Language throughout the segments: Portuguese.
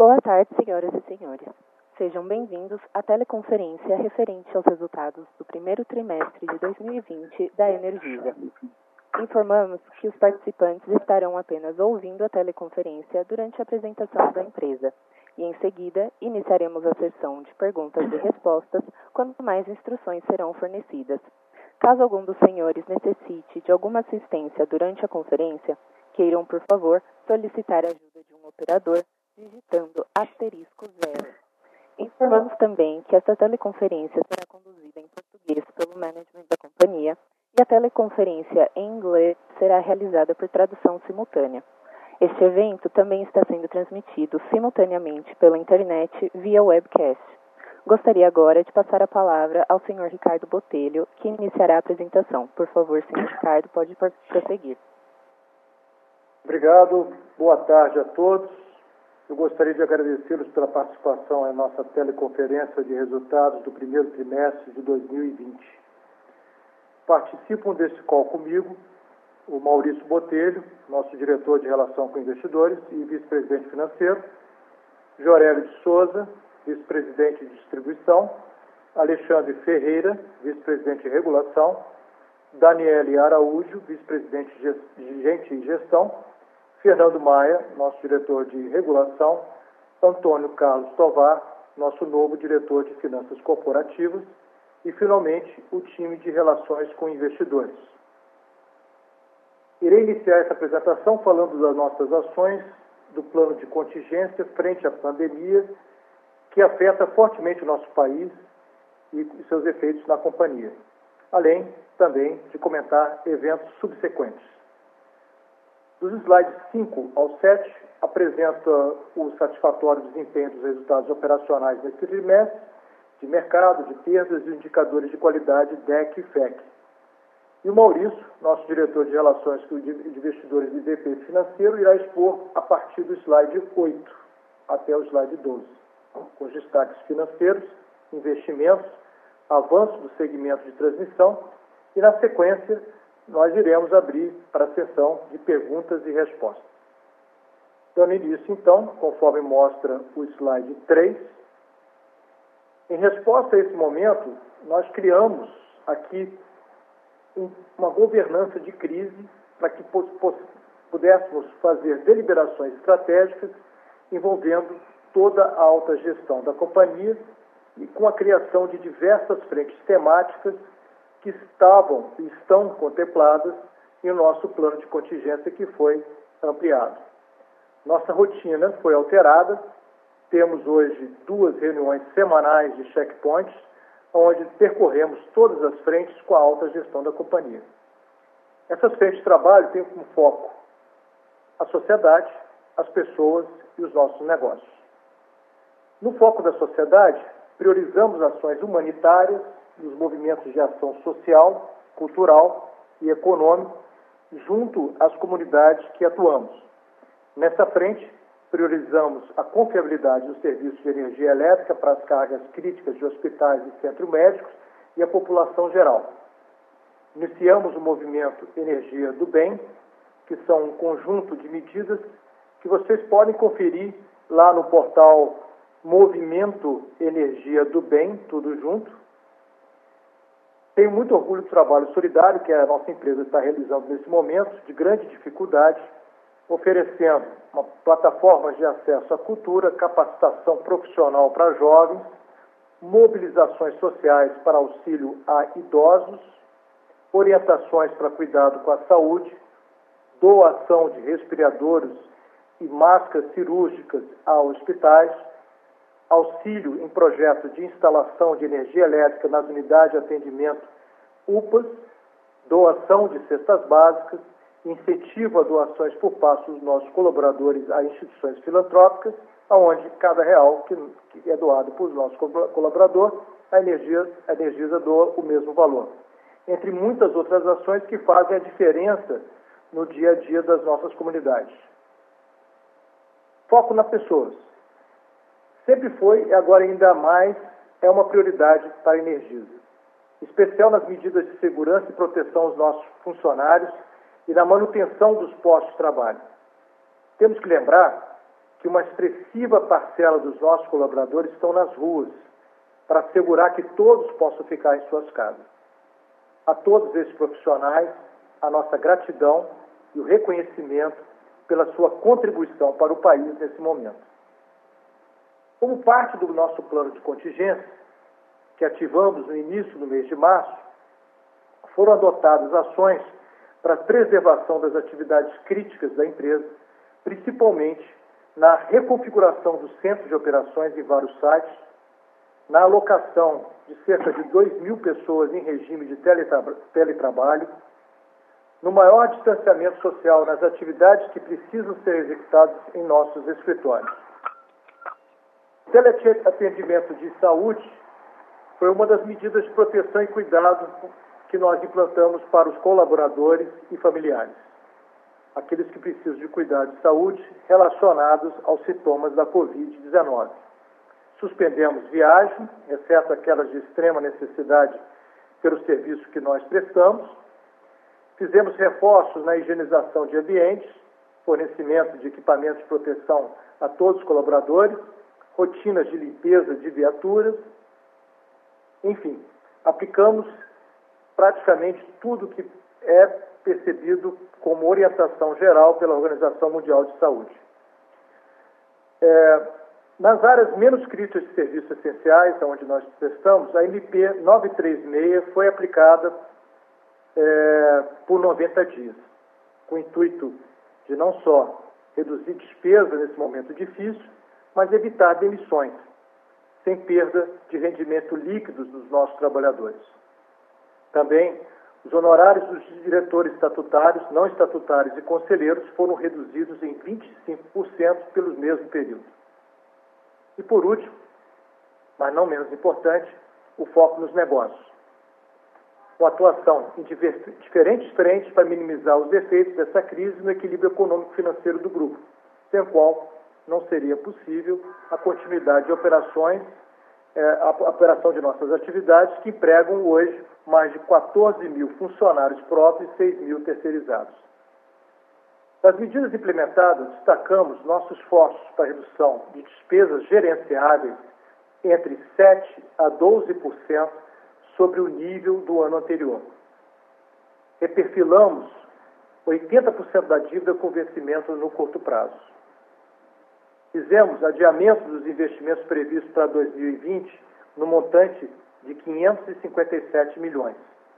Boa tarde, senhoras e senhores. Sejam bem-vindos à teleconferência referente aos resultados do primeiro trimestre de 2020 da Energisa. Informamos que os participantes estarão apenas ouvindo a teleconferência durante a apresentação da empresa e, em seguida, iniciaremos a sessão de perguntas e respostas quando mais instruções serão fornecidas. Caso algum dos senhores necessite de alguma assistência durante a conferência, queiram, por favor, solicitar a ajuda de um operador digitando *0. Informamos também que esta teleconferência será conduzida em português pelo management da companhia e a teleconferência em inglês será realizada por tradução simultânea. Este evento também está sendo transmitido simultaneamente pela internet via webcast. Gostaria agora de passar a palavra ao Sr. Ricardo Botelho, que iniciará a apresentação. Por favor, Sr. Ricardo, pode prosseguir. Obrigado, boa tarde a todos. Eu gostaria de agradecê-los pela participação em nossa teleconferência de resultados do primeiro trimestre de 2020. Participam desse call comigo o Maurício Botelho, nosso diretor de Relação com Investidores e vice-presidente financeiro, Jorélio de Souza, vice-presidente de Distribuição, Alexandre Ferreira, vice-presidente de Regulação, Daniele Araújo, vice-presidente de Gente e Gestão, Fernando Maia, nosso diretor de Regulação, Antônio Carlos Tovar, nosso novo diretor de Finanças Corporativas e, finalmente, o time de Relações com Investidores. Irei iniciar essa apresentação falando das nossas ações do plano de contingência frente à pandemia que afeta fortemente o nosso país e seus efeitos na companhia, além também de comentar eventos subsequentes. Dos slides 5 ao 7, apresenta o satisfatório desempenho dos resultados operacionais neste trimestre, de mercado, de perdas e indicadores de qualidade DEC e FEC. E o Maurício, nosso diretor de Relações com Investidores e VP Financeiro, irá expor a partir do slide 8 até o slide 12, com os destaques financeiros, investimentos, avanço do segmento de transmissão e, na sequência, nós iremos abrir para a sessão de perguntas e respostas. Dando início, então, conforme mostra o slide 3, em resposta a esse momento, nós criamos aqui uma governança de crise para que pudéssemos fazer deliberações estratégicas envolvendo toda a alta gestão da companhia e com a criação de diversas frentes temáticas que estavam e estão contempladas em nosso plano de contingência que foi ampliado. Nossa rotina foi alterada, temos hoje 2 reuniões semanais de checkpoints, onde percorremos todas as frentes com a alta gestão da companhia. Essas frentes de trabalho têm como foco a sociedade, as pessoas e os nossos negócios. No foco da sociedade, priorizamos ações humanitárias nos movimentos de ação social, cultural e econômico junto às comunidades que atuamos. Nessa frente, priorizamos a confiabilidade dos serviços de energia elétrica para as cargas críticas de hospitais e centros médicos e a população geral. Iniciamos o movimento Energia do Bem, que são um conjunto de medidas que vocês podem conferir lá no portal Movimento Energia do Bem, tudo junto. Tenho muito orgulho do trabalho solidário que a nossa empresa está realizando nesse momento, de grande dificuldade, oferecendo uma plataforma de acesso à cultura, capacitação profissional para jovens, mobilizações sociais para auxílio a idosos, orientações para cuidado com a saúde, doação de respiradores e máscaras cirúrgicas a hospitais, auxílio em projetos de instalação de energia elétrica nas unidades de atendimento UPAs, doação de cestas básicas, incentivo a doações por parte dos nossos colaboradores a instituições filantrópicas, onde cada real que é doado por nosso colaborador, a Energisa doa o mesmo valor. Entre muitas outras ações que fazem a diferença no dia a dia das nossas comunidades. Foco nas pessoas. Sempre foi e agora ainda mais é uma prioridade para a Energisa. Especial nas medidas de segurança e proteção aos nossos funcionários e na manutenção dos postos de trabalho. Temos que lembrar que uma expressiva parcela dos nossos colaboradores estão nas ruas, para assegurar que todos possam ficar em suas casas. A todos esses profissionais, a nossa gratidão e o reconhecimento pela sua contribuição para o país nesse momento. Como parte do nosso plano de contingência, que ativamos no início do mês de março, foram adotadas ações para a preservação das atividades críticas da empresa, principalmente na reconfiguração do centro de operações em vários sites, na alocação de cerca de 2.000 pessoas em regime de teletrabalho, no maior distanciamento social nas atividades que precisam ser executadas em nossos escritórios. O teleatendimento de saúde foi uma das medidas de proteção e cuidado que nós implantamos para os colaboradores e familiares, aqueles que precisam de cuidado de saúde relacionados aos sintomas da Covid-19. Suspendemos viagem, exceto aquelas de extrema necessidade pelo serviço que nós prestamos. Fizemos reforços na higienização de ambientes, fornecimento de equipamentos de proteção a todos os colaboradores, rotinas de limpeza de viaturas. Enfim, aplicamos praticamente tudo que é percebido como orientação geral pela Organização Mundial de Saúde. Nas áreas menos críticas de serviços essenciais, onde nós testamos, a MP 936 foi aplicada por 90 dias, com o intuito de não só reduzir despesa nesse momento difícil, mas evitar demissões, sem perda de rendimento líquidos dos nossos trabalhadores. Também, os honorários dos diretores estatutários, não estatutários e conselheiros foram reduzidos em 25% pelo mesmo período. E por último, mas não menos importante, o foco nos negócios. Com atuação em diferentes frentes para minimizar os efeitos dessa crise no equilíbrio econômico-financeiro do grupo, sem o qual não seria possível a continuidade de operações, a operação de nossas atividades, que empregam hoje mais de 14.000 funcionários próprios e 6.000 terceirizados. Das medidas implementadas, destacamos nossos esforços para a redução de despesas gerenciáveis entre 7% a 12% sobre o nível do ano anterior. Reperfilamos 80% da dívida com vencimento no curto prazo. Fizemos adiamento dos investimentos previstos para 2020 no montante de 557 milhões.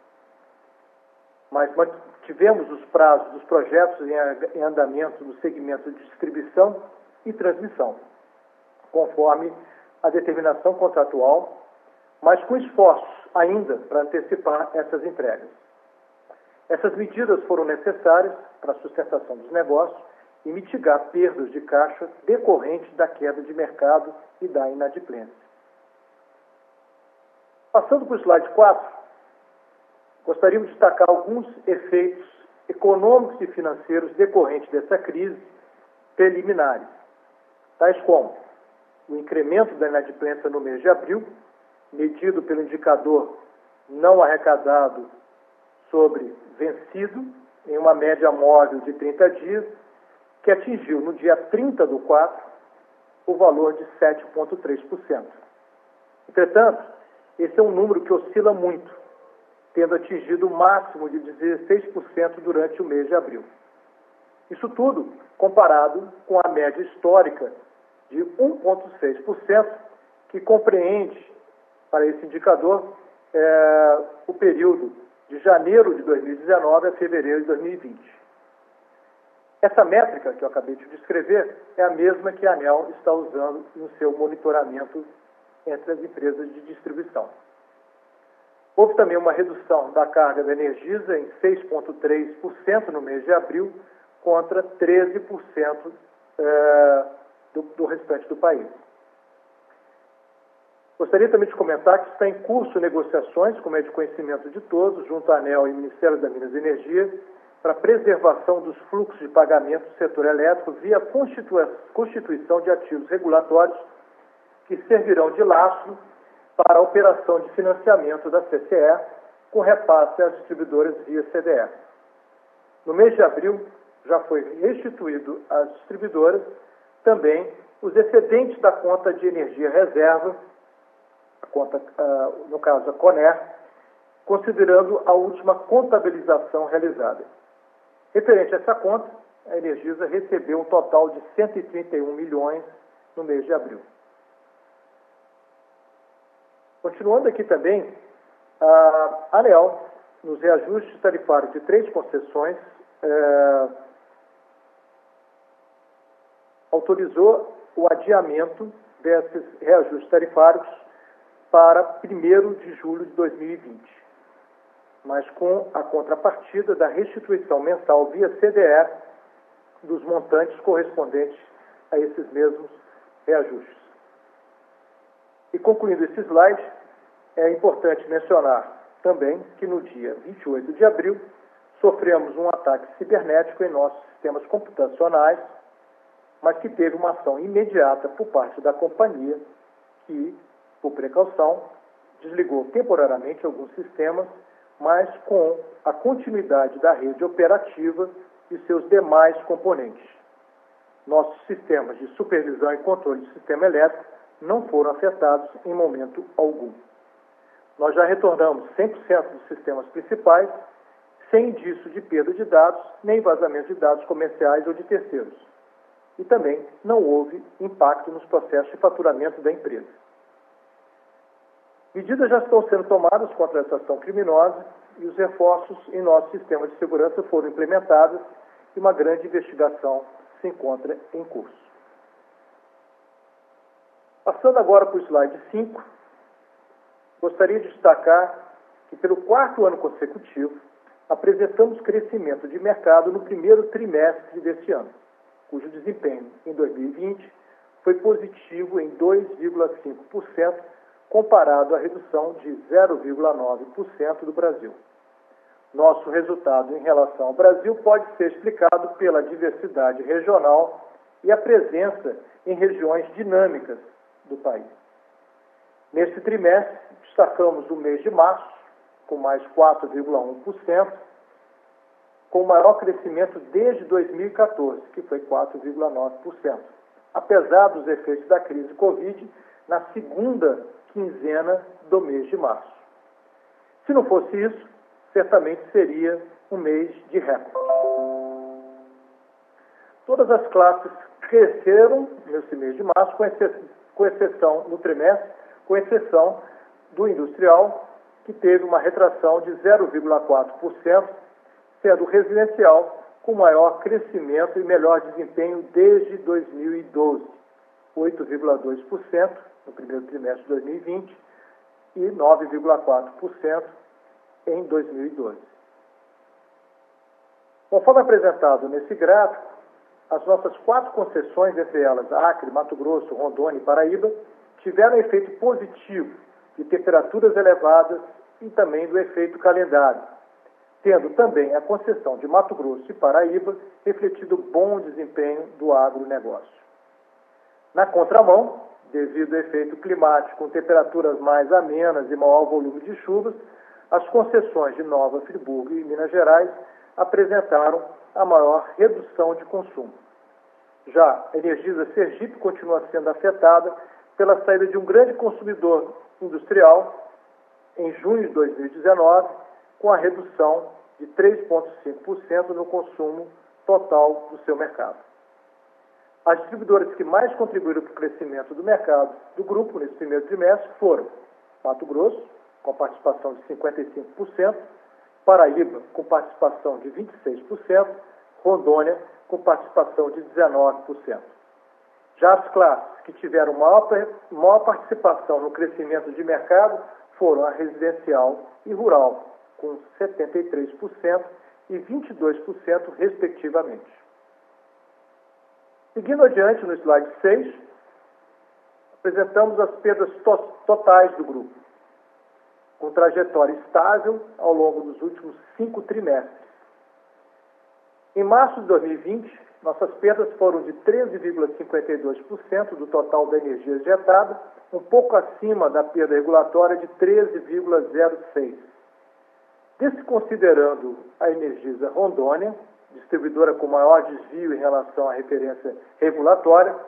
Mas mantivemos os prazos dos projetos em andamento no segmento de distribuição e transmissão, conforme a determinação contratual, mas com esforços ainda para antecipar essas entregas. Essas medidas foram necessárias para a sustentação dos negócios e mitigar perdas de caixa decorrentes da queda de mercado e da inadimplência. Passando para o slide 4, gostaríamos de destacar alguns efeitos econômicos e financeiros decorrentes dessa crise preliminares, tais como o incremento da inadimplência no mês de abril, medido pelo indicador não arrecadado sobre vencido, em uma média móvel de 30 dias, que atingiu no dia 30/4 o valor de 7,3%. Entretanto, esse é um número que oscila muito, tendo atingido o máximo de 16% durante o mês de abril. Isso tudo comparado com a média histórica de 1,6%, que compreende, para esse indicador, o período de janeiro de 2019 a fevereiro de 2020. Essa métrica que eu acabei de descrever é a mesma que a ANEEL está usando no seu monitoramento entre as empresas de distribuição. Houve também uma redução da carga da Energisa em 6,3% no mês de abril, contra 13% do restante do país. Gostaria também de comentar que está em curso negociações, como é de conhecimento de todos, junto à ANEEL e ao Ministério da Minas e Energia, para a preservação dos fluxos de pagamento do setor elétrico via constituição de ativos regulatórios que servirão de laço para a operação de financiamento da CCE com repasse às distribuidoras via CDE. No mês de abril, já foi restituído às distribuidoras também os excedentes da conta de energia reserva, a conta, no caso a CONER, considerando a última contabilização realizada. Referente a essa conta, a Energisa recebeu um total de 131 milhões no mês de abril. Continuando aqui também, a ANEEL, nos reajustes tarifários de 3 concessões, autorizou o adiamento desses reajustes tarifários para 1º de julho de 2020, mas com a contrapartida da restituição mensal via CDE dos montantes correspondentes a esses mesmos reajustes. E concluindo esse slide, é importante mencionar também que no dia 28 de abril sofremos um ataque cibernético em nossos sistemas computacionais, mas que teve uma ação imediata por parte da companhia que, por precaução, desligou temporariamente alguns sistemas, mas com a continuidade da rede operativa e seus demais componentes. Nossos sistemas de supervisão e controle do sistema elétrico não foram afetados em momento algum. Nós já retornamos 100% dos sistemas principais, sem indício de perda de dados, nem vazamento de dados comerciais ou de terceiros. E também não houve impacto nos processos de faturamento da empresa. Medidas já estão sendo tomadas contra essa ação criminosa e os reforços em nosso sistema de segurança foram implementados e uma grande investigação se encontra em curso. Passando agora para o slide 5, gostaria de destacar que pelo 4º ano consecutivo apresentamos crescimento de mercado no primeiro trimestre deste ano, cujo desempenho em 2020 foi positivo em 2,5%, comparado à redução de 0,9% do Brasil. Nosso resultado em relação ao Brasil pode ser explicado pela diversidade regional e a presença em regiões dinâmicas do país. Neste trimestre, destacamos o mês de março, com mais 4,1%, com o maior crescimento desde 2014, que foi 4,9%, apesar dos efeitos da crise Covid na segunda quinzena do mês de março. Se não fosse isso, certamente seria um mês de recorde. Todas as classes cresceram nesse mês de março, com exceção no trimestre, com exceção do industrial, que teve uma retração de 0,4%, sendo o residencial com maior crescimento e melhor desempenho desde 2012, 8,2% no primeiro trimestre de 2020 e 9,4% em 2012. Conforme apresentado nesse gráfico, as nossas 4 concessões, entre elas Acre, Mato Grosso, Rondônia e Paraíba, tiveram efeito positivo de temperaturas elevadas e também do efeito calendário, tendo também a concessão de Mato Grosso e Paraíba refletido bom desempenho do agronegócio. Na contramão, devido ao efeito climático com temperaturas mais amenas e maior volume de chuvas, as concessões de Nova Friburgo e Minas Gerais apresentaram a maior redução de consumo. Já a Energisa Sergipe continua sendo afetada pela saída de um grande consumidor industrial em junho de 2019, com a redução de 3,5% no consumo total do seu mercado. As distribuidoras que mais contribuíram para o crescimento do mercado do grupo nesse primeiro trimestre foram Mato Grosso, com participação de 55%, Paraíba, com participação de 26%, Rondônia, com participação de 19%. Já as classes que tiveram maior participação no crescimento de mercado foram a residencial e rural, com 73% e 22%, respectivamente. Seguindo adiante no slide 6, apresentamos as perdas totais do grupo, com trajetória estável ao longo dos últimos 5 trimestres. Em março de 2020, nossas perdas foram de 13,52% do total da energia injetada, um pouco acima da perda regulatória de 13,06%. Desconsiderando a Energisa Rondônia, distribuidora com maior desvio em relação à referência regulatória,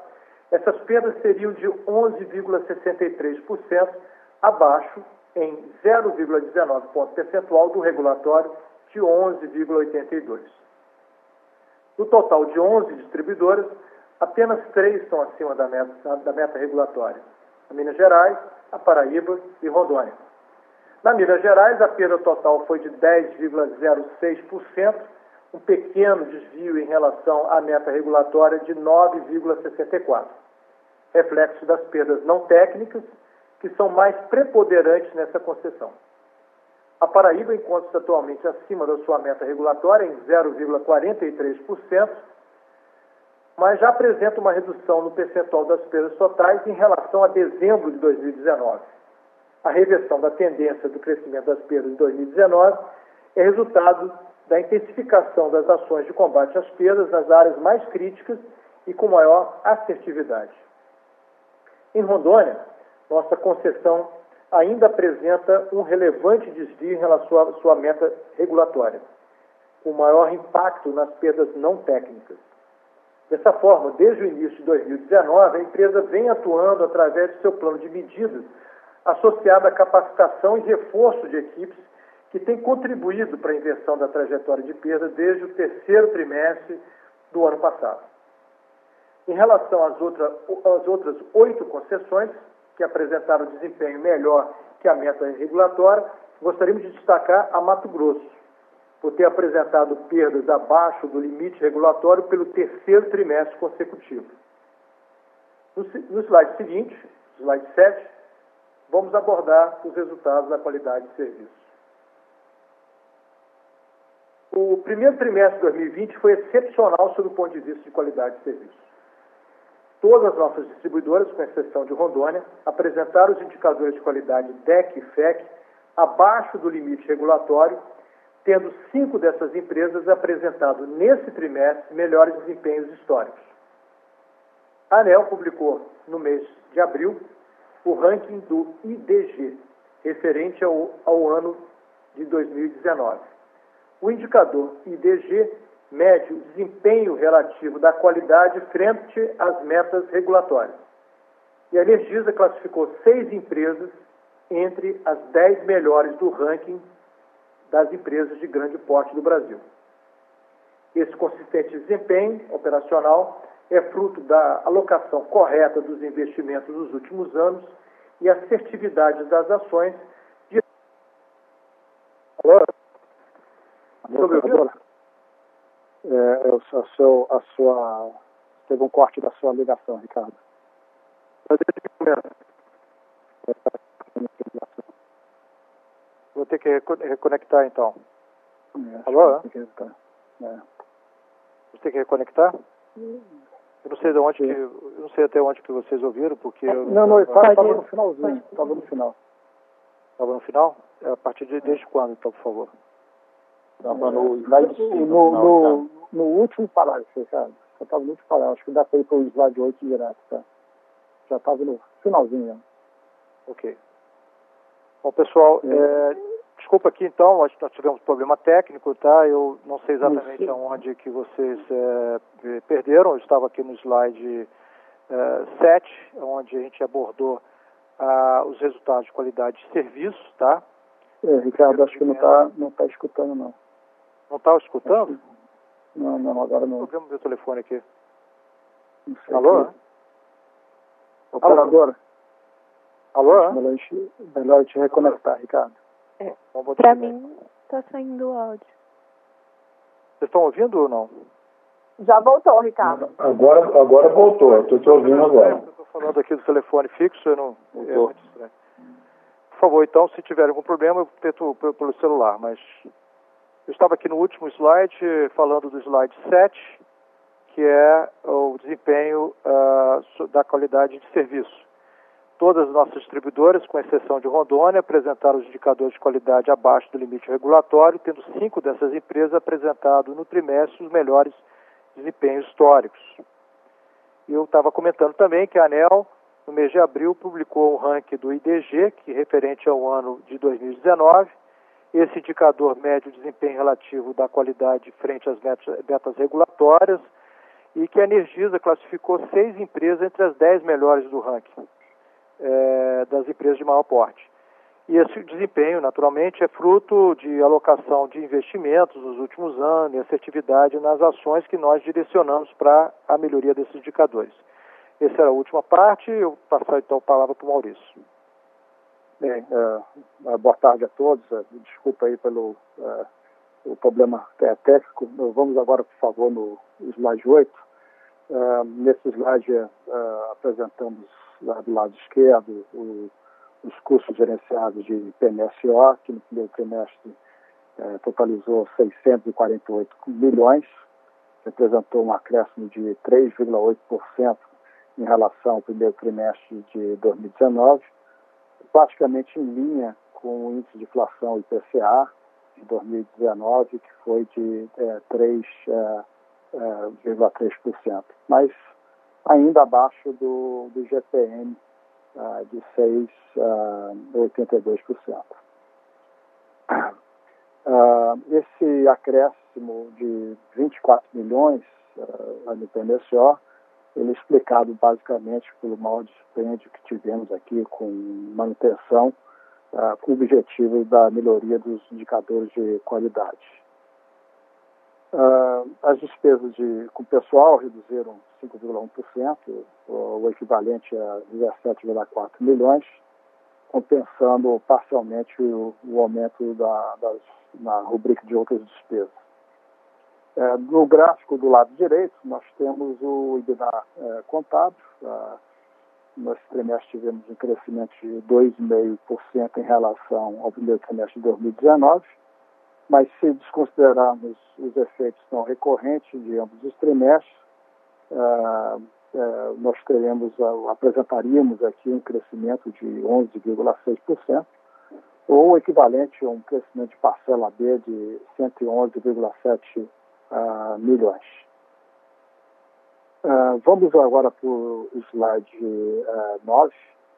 essas perdas seriam de 11,63%, abaixo em 0,19 ponto percentual do regulatório de 11,82%. Do total de 11 distribuidoras, apenas 3 estão acima da meta regulatória: a Minas Gerais, a Paraíba e Rondônia. Na Minas Gerais, a perda total foi de 10,06%, um pequeno desvio em relação à meta regulatória de 9,64%, reflexo das perdas não técnicas, que são mais preponderantes nessa concessão. A Paraíba encontra-se atualmente acima da sua meta regulatória, em 0,43%, mas já apresenta uma redução no percentual das perdas totais em relação a dezembro de 2019. A reversão da tendência do crescimento das perdas em 2019 é resultado da intensificação das ações de combate às perdas nas áreas mais críticas e com maior assertividade. Em Rondônia, nossa concessão ainda apresenta um relevante desvio em relação à sua meta regulatória, com maior impacto nas perdas não técnicas. Dessa forma, desde o início de 2019, a empresa vem atuando através de seu plano de medidas associado à capacitação e reforço de equipes que tem contribuído para a inversão da trajetória de perda desde o terceiro trimestre do ano passado. Em relação às outras 8 concessões, que apresentaram desempenho melhor que a meta regulatória, gostaríamos de destacar a Mato Grosso, por ter apresentado perdas abaixo do limite regulatório pelo terceiro trimestre consecutivo. No slide seguinte, slide 7, vamos abordar os resultados da qualidade de serviço. O primeiro trimestre de 2020 foi excepcional sob o ponto de vista de qualidade de serviço. Todas as nossas distribuidoras, com exceção de Rondônia, apresentaram os indicadores de qualidade DEC e FEC abaixo do limite regulatório, tendo 5 dessas empresas apresentado nesse trimestre melhores desempenhos históricos. A ANEEL publicou, no mês de abril, o ranking do IDG, referente ao ano de 2019. O indicador IDG mede o desempenho relativo da qualidade frente às metas regulatórias. E a Energisa classificou 6 empresas entre as 10 melhores do ranking das empresas de grande porte do Brasil. Esse consistente desempenho operacional é fruto da alocação correta dos investimentos nos últimos anos e assertividade das ações de... Alô? Teve um corte da sua ligação, Ricardo. Vou ter que reconectar, então. Alô? Você tem que reconectar? Eu não sei de onde eu não sei até onde que vocês ouviram, porque eu não estava no finalzinho, estava no final. Estava no final? A partir desde quando, então, por favor? Estava no último parágrafo, Ricardo. Já estava no último parágrafo. Acho que dá para ir para o slide 8 direto, tá? Já estava no finalzinho. Né? Ok. Bom, pessoal, desculpa aqui, então, nós tivemos problema técnico, tá? Eu não sei exatamente aonde que vocês perderam. Eu estava aqui no slide 7, onde a gente abordou os resultados de qualidade de serviço, tá? Ricardo, acho que não tá escutando, não. Não está escutando? Não, agora não. Vou ver o meu telefone aqui. Não sei. Alô? Operadora? Alô? Melhor te reconectar, Ricardo. Para mim, está saindo o áudio. Vocês estão ouvindo ou não? Já voltou, Ricardo. Agora voltou, eu estou te ouvindo agora. Eu estou falando aqui do telefone fixo, eu não... É muito estranho. Por favor, então, se tiver algum problema, eu tento pelo celular, mas... Eu estava aqui no último slide, falando do slide 7, que é o desempenho da qualidade de serviço. Todas as nossas distribuidoras, com exceção de Rondônia, apresentaram os indicadores de qualidade abaixo do limite regulatório, tendo 5 dessas empresas apresentado no trimestre os melhores desempenhos históricos. Eu estava comentando também que a ANEEL, no mês de abril, publicou o ranking do IDG, que é referente ao ano de 2019. Esse indicador mede o desempenho relativo da qualidade frente às metas regulatórias e que a Energisa classificou 6 empresas entre as 10 melhores do ranking das empresas de maior porte. E esse desempenho, naturalmente, é fruto de alocação de investimentos nos últimos anos e assertividade nas ações que nós direcionamos para a melhoria desses indicadores. Essa era a última parte, eu vou passar então a palavra para o Maurício. Bem, boa tarde a todos, desculpa aí pelo o problema técnico. Vamos agora, por favor, no slide 8. Nesse slide apresentamos do lado esquerdo os custos gerenciados de PMSO, que no primeiro trimestre totalizou 648 milhões, representou um acréscimo de 3,8% em relação ao primeiro trimestre de 2019, praticamente em linha com o índice de inflação IPCA de 2019, que foi de 3,3%, mas ainda abaixo do GPM de 6,82%. Esse acréscimo de 24 milhões no PMSO, ele é explicado basicamente pelo maior dispêndio que tivemos aqui com manutenção, com o objetivo da melhoria dos indicadores de qualidade. As despesas com o pessoal reduziram 5,1%, o equivalente a 17,4 milhões, compensando parcialmente o aumento na rubrica de outras despesas. No gráfico do lado direito, nós temos o EBITDA contábil. Nesse trimestre tivemos um crescimento de 2,5% em relação ao primeiro trimestre de 2019, mas se desconsiderarmos os efeitos não recorrentes de ambos os trimestres, nós apresentaríamos aqui um crescimento de 11,6%, ou o equivalente a um crescimento de parcela B de 111,7 milhões. Vamos agora para o slide 9.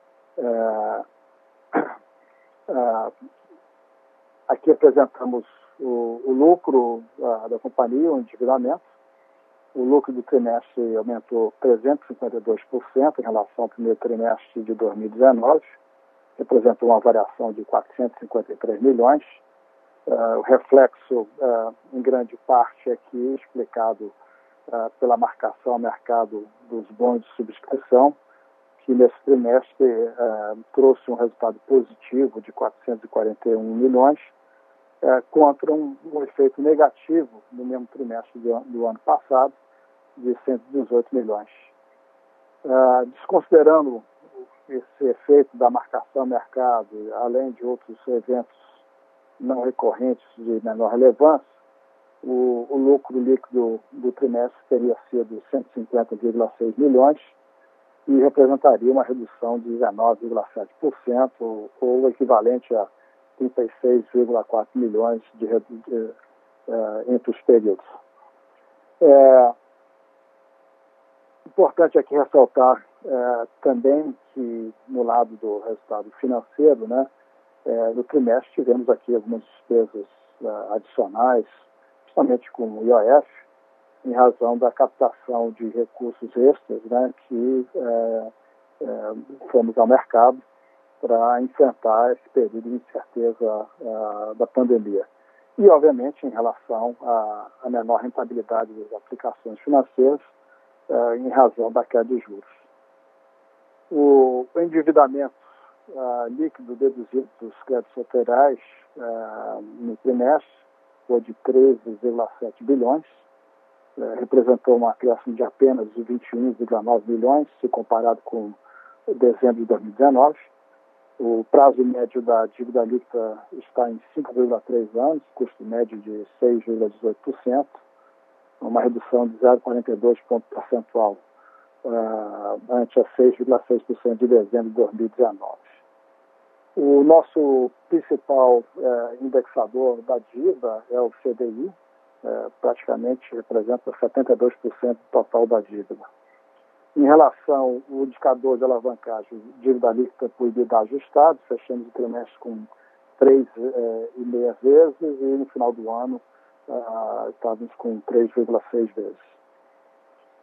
Aqui apresentamos o lucro da companhia, o endividamento. O lucro do trimestre aumentou 352% em relação ao primeiro trimestre de 2019, representou uma variação de 453 milhões. O reflexo, em grande parte, aqui explicado pela marcação ao mercado dos bons de subscrição, que nesse trimestre trouxe um resultado positivo de 441 milhões, contra um efeito negativo no mesmo trimestre do ano passado, de 118 milhões. Desconsiderando esse efeito da marcação ao mercado, além de outros eventos não recorrentes de menor relevância, o lucro líquido do trimestre teria sido 150,6 milhões e representaria uma redução de 19,7%, ou o equivalente a 36,4 milhões entre os períodos. Importante aqui ressaltar também que, no lado do resultado financeiro, no trimestre tivemos aqui algumas despesas adicionais, principalmente com o IOF, em razão da captação de recursos extras, que fomos ao mercado para enfrentar esse período de incerteza da pandemia. E, obviamente, em relação à menor rentabilidade das aplicações financeiras, em razão da queda de juros. O endividamento líquido deduzido dos créditos laterais no trimestre foi de 13,7 bilhões, representou um acréscimo de apenas 21,9 bilhões, se comparado com dezembro de 2019. O prazo médio da dívida líquida está em 5,3 anos, custo médio de 6,18%, uma redução de 0,42 ponto percentual ante a 6,6% de dezembro de 2019. O nosso principal indexador da dívida é o CDI, praticamente representa 72% do total da dívida. Em relação ao indicador de alavancagem, dívida líquida por EBITDA ajustado, fechamos o trimestre com 3,5 vezes e no final do ano estávamos com 3,6 vezes.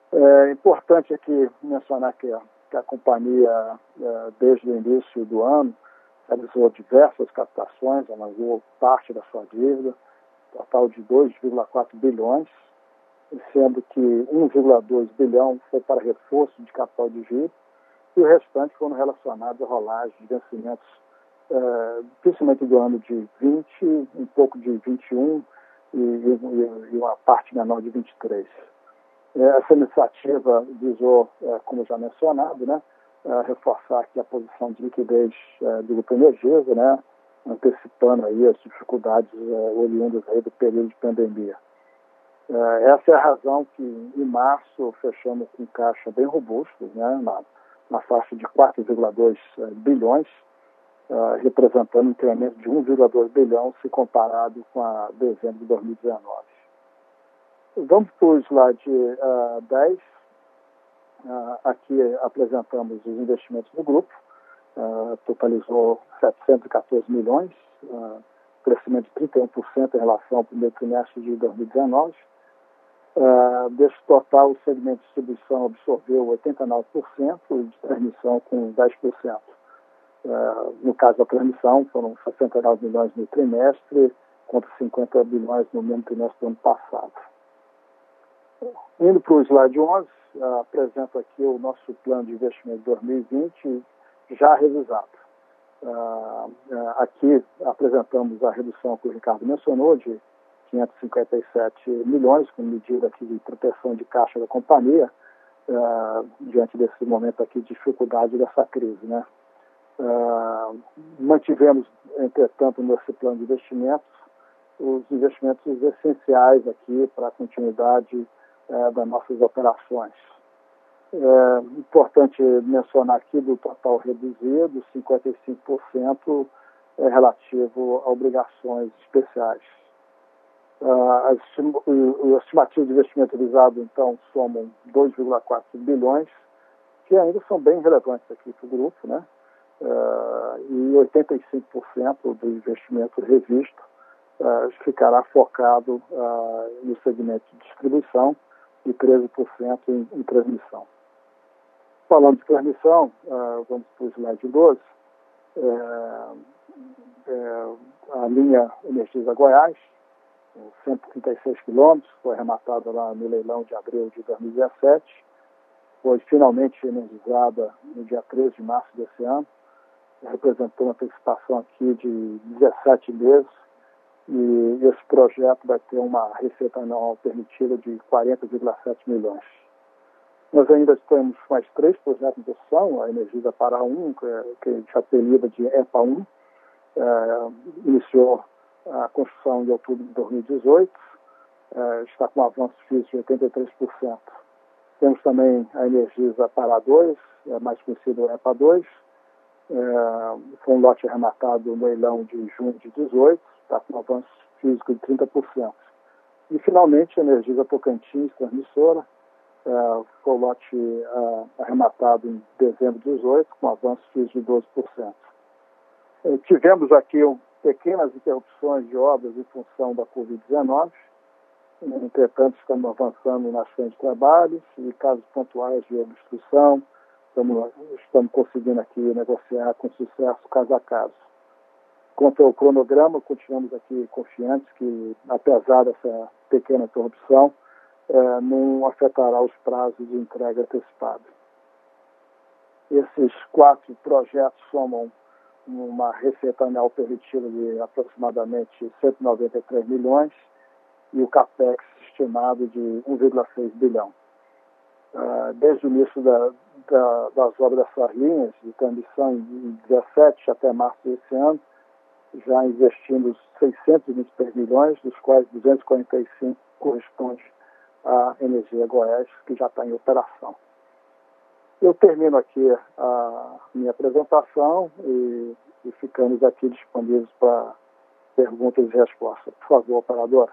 É importante aqui mencionar que a companhia, desde o início do ano, realizou diversas captações, alongou parte da sua dívida, total de 2,4 bilhões, sendo que 1,2 bilhão foi para reforço de capital de giro e o restante foram relacionados à rolagem de vencimentos, principalmente do ano de 20, um pouco de 21 e uma parte menor de 23. Essa iniciativa visou, como já mencionado, né, reforçar aqui a posição de liquidez do Grupo Energisa, né, antecipando aí as dificuldades oriundas aí do período de pandemia. Essa é a razão que, em março, fechamos com caixa bem robusto, né, na faixa de 4,2 bilhões, representando um incremento de 1,2 bilhão se comparado com a dezembro de 2019. Vamos para o slide 10. Aqui apresentamos os investimentos do grupo. Totalizou 714 milhões, crescimento de 31% em relação ao primeiro trimestre de 2019. Desse total, o segmento de distribuição absorveu 89% e de transmissão com 10%. No caso da transmissão, foram 69 milhões no trimestre, contra 50 bilhões no mesmo trimestre do ano passado. Indo para o slide 11, apresento aqui o nosso plano de investimento de 2020 já revisado. Aqui apresentamos a redução que o Ricardo mencionou de 557 milhões, com medida aqui de proteção de caixa da companhia, diante desse momento aqui de dificuldade dessa crise, né? Mantivemos, entretanto, nesse plano de investimentos, os investimentos essenciais aqui para a continuidade das nossas operações. Importante mencionar aqui do total reduzido, 55% é relativo a obrigações especiais. As estimativas de investimento visado, então, somam 2,4 bilhões, que ainda são bem relevantes aqui para o grupo, né? E 85% do investimento revisto ficará focado no segmento de distribuição e 13% em transmissão. Falando de transmissão, vamos para o slide 12, a linha Energisa Goiás, 136 quilômetros, foi arrematada lá no leilão de abril de 2017, foi finalmente energizada no dia 13 de março desse ano, representou uma antecipação aqui de 17 meses, e esse projeto vai ter uma receita anual permitida de 40,7 milhões. Nós ainda temos mais 3 projetos de execução, a Energisa Pará 1, que a gente apelida de EPA 1, iniciou a construção em outubro de 2018, está com um avanço físico de 83%. Temos também a Energisa Pará 2, mais conhecido EPA 2, foi um lote arrematado no leilão de junho de 2018, está com um avanço físico de 30%. E, finalmente, a Energisa Tocantins, transmissora, foi um lote arrematado em dezembro de 2018, com um avanço físico de 12%. Tivemos aqui pequenas interrupções de obras em função da Covid-19, entretanto, estamos avançando nas frentes de trabalhos e casos pontuais de obstrução, estamos conseguindo aqui negociar com sucesso caso a caso. Quanto ao cronograma, continuamos aqui confiantes que, apesar dessa pequena interrupção, não afetará os prazos de entrega antecipada. Esses 4 projetos somam uma receita anual permitida de aproximadamente 193 milhões e o CAPEX estimado de 1,6 bilhão. Desde o início das obras dessas linhas de transmissão em 2017 até março desse ano, já investimos 623 milhões, dos quais 245 corresponde à Energia Goiás, que já está em operação. Eu termino aqui a minha apresentação e ficamos aqui disponíveis para perguntas e respostas. Por favor, operadora.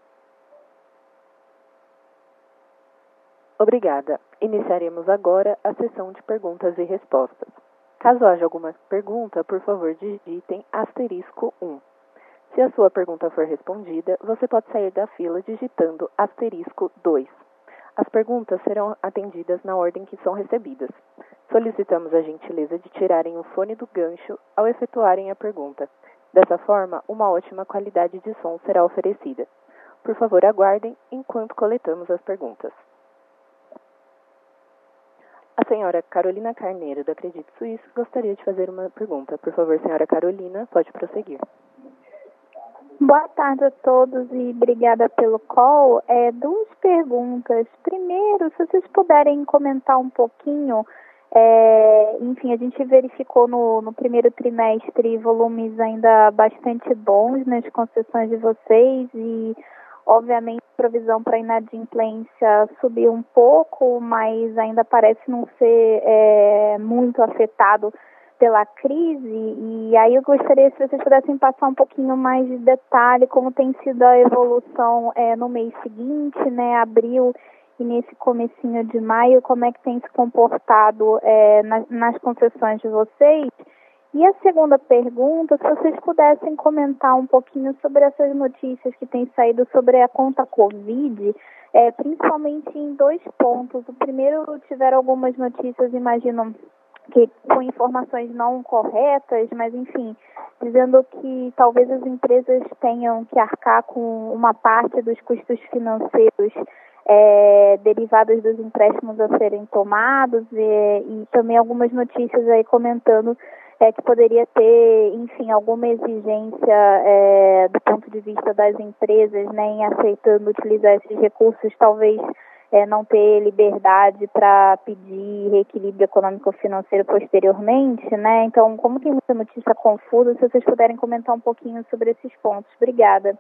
Obrigada. Iniciaremos agora a sessão de perguntas e respostas. Caso haja alguma pergunta, por favor, digitem *1. Se a sua pergunta for respondida, você pode sair da fila digitando *2. As perguntas serão atendidas na ordem que são recebidas. Solicitamos a gentileza de tirarem o fone do gancho ao efetuarem a pergunta. Dessa forma, uma ótima qualidade de som será oferecida. Por favor, aguardem enquanto coletamos as perguntas. A senhora Carolina Carneiro, da Credit Suisse, gostaria de fazer uma pergunta. Por favor, senhora Carolina, pode prosseguir. Boa tarde a todos e obrigada pelo call. Duas perguntas. Primeiro, se vocês puderem comentar um pouquinho, enfim, a gente verificou no primeiro trimestre volumes ainda bastante bons nas concessões de vocês e, obviamente, a provisão para inadimplência subiu um pouco, mas ainda parece não ser muito afetado pela crise, e aí eu gostaria se vocês pudessem passar um pouquinho mais de detalhe como tem sido a evolução no mês seguinte, né, abril e nesse comecinho de maio, como é que tem se comportado nas concessões de vocês. E a segunda pergunta, se vocês pudessem comentar um pouquinho sobre essas notícias que têm saído sobre a conta Covid, principalmente em dois pontos. O primeiro, tiveram algumas notícias, imagino, que com informações não corretas, mas enfim, dizendo que talvez as empresas tenham que arcar com uma parte dos custos financeiros derivados dos empréstimos a serem tomados e também algumas notícias aí comentando que poderia ter, enfim, alguma exigência do ponto de vista das empresas, né, em aceitando utilizar esses recursos, talvez não ter liberdade para pedir reequilíbrio econômico-financeiro posteriormente, né? Então, como tem muita notícia confusa, se vocês puderem comentar um pouquinho sobre esses pontos. Obrigada.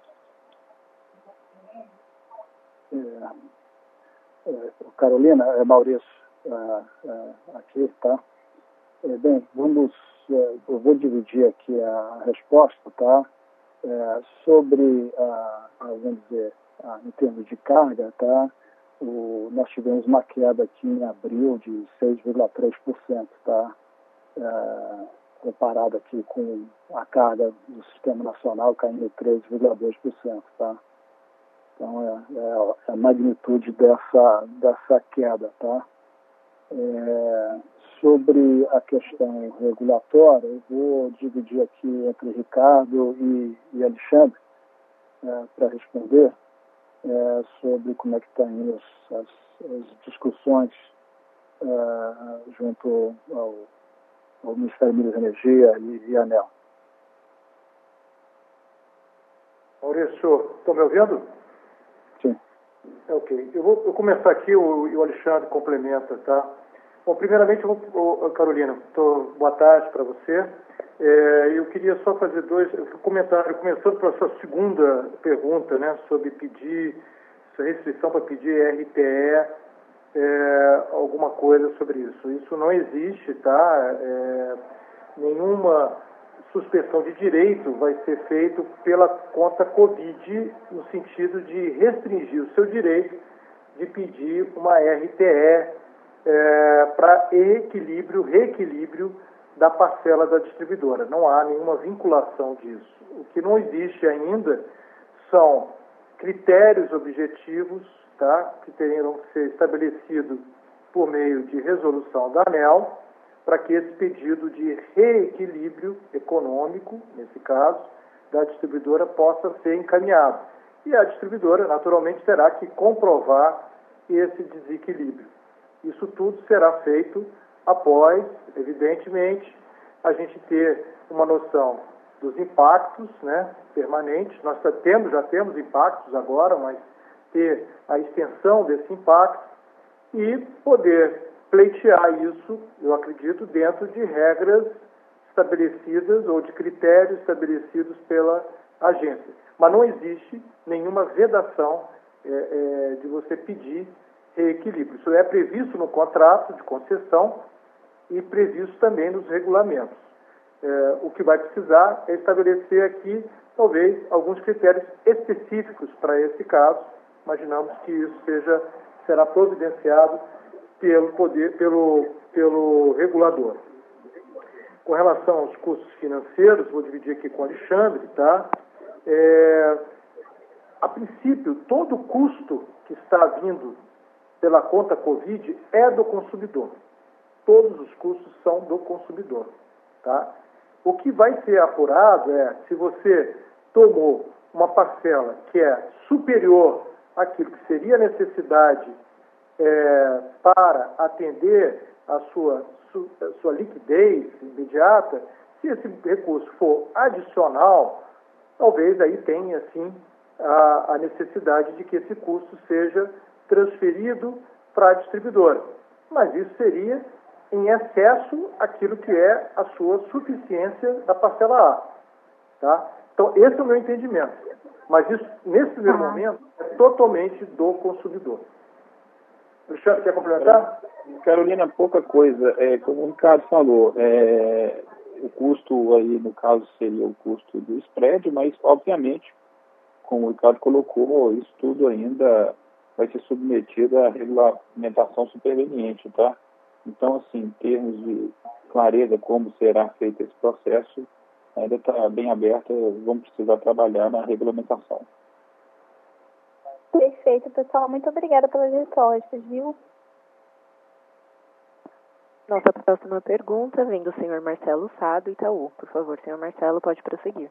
Carolina, é Maurício aqui, tá? Bem, eu vou dividir aqui a resposta, tá? Sobre, vamos dizer, em termos de carga, tá? Nós tivemos uma queda aqui em abril de 6,3%, tá? Comparado aqui com a carga do Sistema Nacional caindo 13,2%, tá? Então, é a magnitude dessa queda, tá? Sobre a questão regulatória, eu vou dividir aqui entre Ricardo e Alexandre para responder sobre como é que estão indo as discussões junto ao Ministério de Minas e Energia e ANEEL. Maurício, estão me ouvindo? Sim. Ok. Eu vou começar aqui e o Alexandre complementa, tá? Bom, primeiramente, Carolina, boa tarde para você. Eu queria só fazer dois comentários, começando pela sua segunda pergunta, né, sobre pedir, essa restrição para pedir RTE, alguma coisa sobre isso. Isso não existe, tá? Nenhuma suspensão de direito vai ser feito pela conta Covid, no sentido de restringir o seu direito de pedir uma RTE para reequilíbrio da parcela da distribuidora. Não há nenhuma vinculação disso. O que não existe ainda são critérios objetivos, tá, que teriam que ser estabelecidos por meio de resolução da ANEEL, para que esse pedido de reequilíbrio econômico, nesse caso, da distribuidora possa ser encaminhado. E a distribuidora, naturalmente, terá que comprovar esse desequilíbrio. Isso tudo será feito após, evidentemente, a gente ter uma noção dos impactos, né, permanentes. Nós já temos impactos agora, mas ter a extensão desse impacto e poder pleitear isso, eu acredito, dentro de regras estabelecidas ou de critérios estabelecidos pela agência. Mas não existe nenhuma vedação de você pedir reequilíbrio. Isso é previsto no contrato de concessão e previsto também nos regulamentos. O que vai precisar é estabelecer aqui, talvez, alguns critérios específicos para esse caso. Imaginamos que isso será providenciado pelo regulador. Com relação aos custos financeiros, vou dividir aqui com o Alexandre, tá? A princípio, todo custo que está vindo pela conta Covid é do consumidor. Todos os custos são do consumidor. Tá? O que vai ser apurado é se você tomou uma parcela que é superior àquilo que seria a necessidade para atender a sua liquidez imediata, se esse recurso for adicional, talvez aí tenha, sim, a necessidade de que esse custo seja transferido para a distribuidora. Mas isso seria em excesso aquilo que é a sua suficiência da parcela A. Tá? Então, esse é o meu entendimento. Mas isso, nesse primeiro momento, é totalmente do consumidor. Alexandre, quer complementar? Carolina, pouca coisa. Como o Ricardo falou, o custo aí, no caso, seria o custo do spread, mas, obviamente, como o Ricardo colocou, isso tudo ainda vai ser submetido à regulamentação superveniente, tá? Então, assim, em termos de clareza como será feito esse processo, ainda está bem aberto, vamos precisar trabalhar na regulamentação. Perfeito, pessoal. Muito obrigada pelas respostas, viu? Nossa próxima pergunta vem do senhor Marcelo Sá, do Itaú. Por favor, senhor Marcelo, pode prosseguir.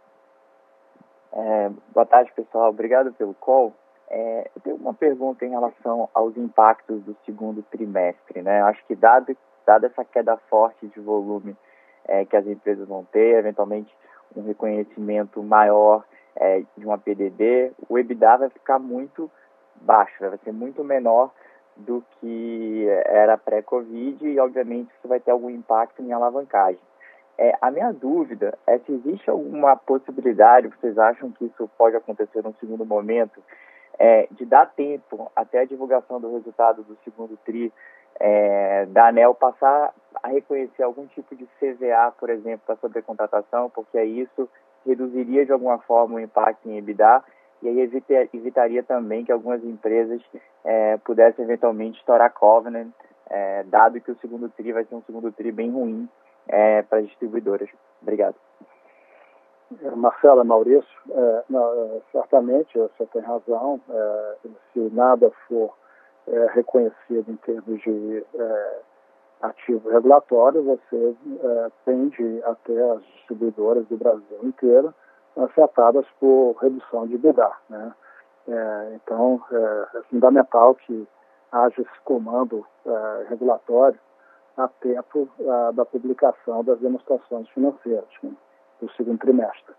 Boa tarde, pessoal. Obrigado pelo call. Eu tenho uma pergunta em relação aos impactos do segundo trimestre, né? Acho que dada essa queda forte de volume que as empresas vão ter, eventualmente um reconhecimento maior de uma PDD, o EBITDA vai ficar muito baixo, vai ser muito menor do que era pré-Covid e, obviamente, isso vai ter algum impacto em alavancagem. A minha dúvida é se existe alguma possibilidade, vocês acham que isso pode acontecer num segundo momento, de dar tempo até a divulgação do resultado do segundo TRI, da ANEEL passar a reconhecer algum tipo de CVA, por exemplo, para sobrecontratação, porque aí isso reduziria de alguma forma o impacto em EBITDA e aí evitaria também que algumas empresas pudessem eventualmente estourar covenant, dado que o segundo TRI vai ser um segundo TRI bem ruim para as distribuidoras. Obrigado. Marcela, Maurício, certamente você tem razão. Se nada for reconhecido em termos de ativo regulatório, você tende a ter as distribuidoras do Brasil inteiro afetadas por redução de EBITDA, né? Então, é fundamental que haja esse comando regulatório a tempo da publicação das demonstrações financeiras, né, do segundo trimestre.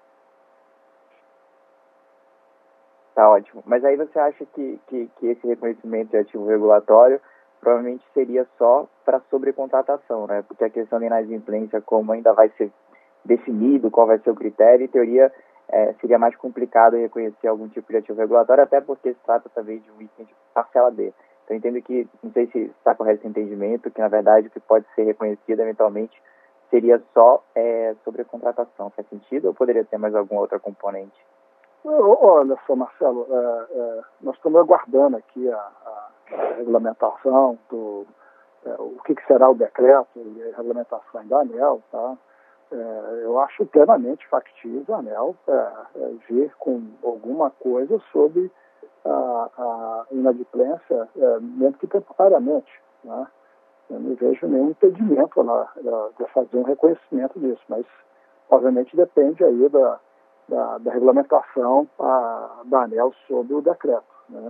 Tá ótimo. Mas aí você acha que esse reconhecimento de ativo regulatório provavelmente seria só para sobrecontratação, né? Porque a questão da inadimplência, como ainda vai ser definido, qual vai ser o critério, em teoria seria mais complicado reconhecer algum tipo de ativo regulatório, até porque se trata também de um item de parcela D. Então, eu entendo que, não sei se está correto esse entendimento, que, na verdade, o que pode ser reconhecido, eventualmente, seria só sobrecontratação. Faz sentido ou poderia ter mais alguma outra componente? Olha só, Marcelo, nós estamos aguardando aqui a regulamentação do o que será o decreto e a regulamentação da ANEEL, tá? Eu acho plenamente factível a ANEEL vir com alguma coisa sobre a inadimplência, mesmo que temporariamente, né? Eu não vejo nenhum impedimento lá de fazer um reconhecimento disso, mas obviamente depende aí da regulamentação da ANEEL sobre o decreto, né?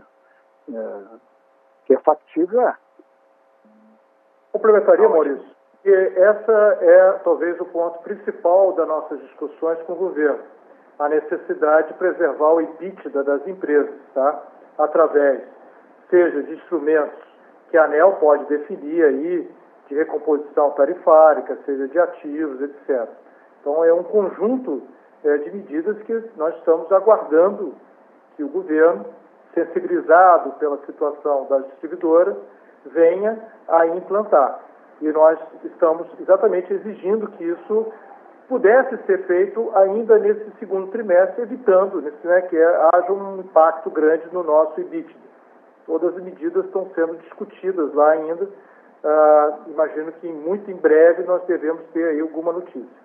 Que é factível, Complementaria, Maurício, que essa é talvez o ponto principal das nossas discussões com o governo, a necessidade de preservar o EBITDA das empresas, tá? Através, seja de instrumentos que a ANEEL pode definir aí, de recomposição tarifária, seja de ativos, etc. Então, é um conjunto de medidas que nós estamos aguardando que o governo, sensibilizado pela situação das distribuidoras, venha a implantar. E nós estamos exatamente exigindo que isso pudesse ser feito ainda nesse segundo trimestre, evitando que haja um impacto grande no nosso EBITDA. Todas as medidas estão sendo discutidas lá ainda. Imagino que muito em breve nós devemos ter aí alguma notícia.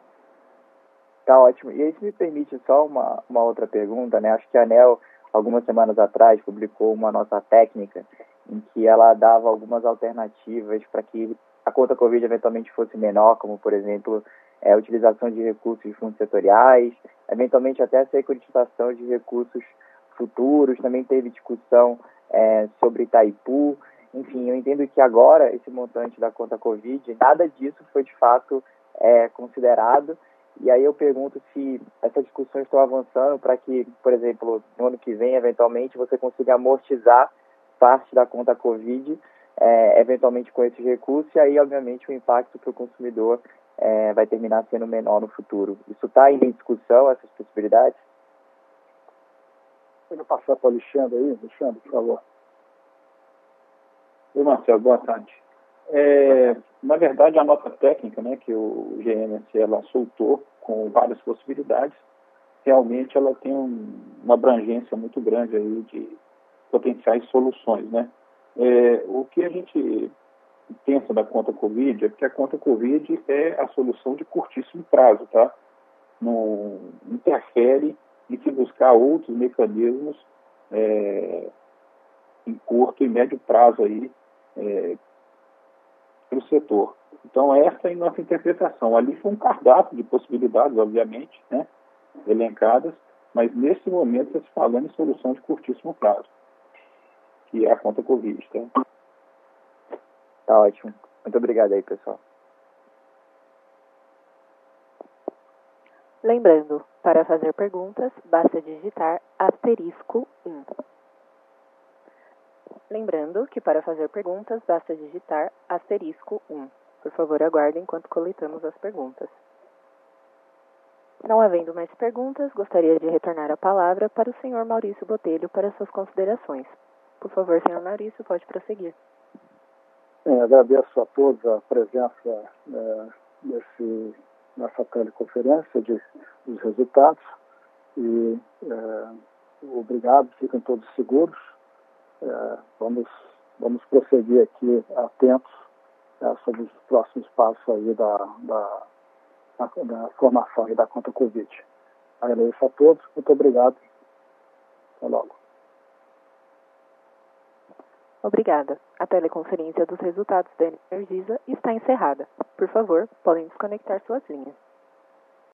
Tá ótimo. E aí, se me permite só uma outra pergunta, né? Acho que a ANEEL, algumas semanas atrás, publicou uma nota técnica em que ela dava algumas alternativas para que a conta Covid eventualmente fosse menor, como, por exemplo, a utilização de recursos de fundos setoriais, eventualmente até a securitização de recursos futuros. Também teve discussão sobre Itaipu. Enfim, eu entendo que agora esse montante da conta Covid, nada disso foi de fato considerado. E aí eu pergunto se essas discussões estão avançando para que, por exemplo, no ano que vem, eventualmente, você consiga amortizar parte da conta Covid, eventualmente com esses recursos, e aí, obviamente, o impacto para o consumidor vai terminar sendo menor no futuro. Isso está ainda em discussão, essas possibilidades? Vou passar para o Alexandre aí. Alexandre, por favor. Oi, Marcelo, boa tarde. Na verdade, a nota técnica, né, que o GMSE ela soltou com várias possibilidades, realmente ela tem uma abrangência muito grande aí de potenciais soluções, né? O que a gente pensa da conta Covid é que a conta Covid é a solução de curtíssimo prazo, tá? Não interfere em se buscar outros mecanismos em curto e médio prazo aí para o setor. Então, essa é a nossa interpretação. Ali foi um cardápio de possibilidades, obviamente, né, elencadas, mas nesse momento está se falando em solução de curtíssimo prazo, que é a conta Covid. Tá ótimo. Muito obrigado aí, pessoal. Lembrando, para fazer perguntas, basta digitar *1. Lembrando que para fazer perguntas, basta digitar *1. Por favor, aguardem enquanto coletamos as perguntas. Não havendo mais perguntas, gostaria de retornar a palavra para o senhor Maurício Botelho para suas considerações. Por favor, senhor Maurício, pode prosseguir. Agradeço a todos a presença nessa teleconferência dos resultados e obrigado, fiquem todos seguros. Vamos prosseguir aqui atentos sobre os próximos passos aí da formação e da conta Covid. Agradeço a todos, muito obrigado. Até logo. Obrigada. A teleconferência dos resultados da Energisa está encerrada. Por favor, podem desconectar suas linhas.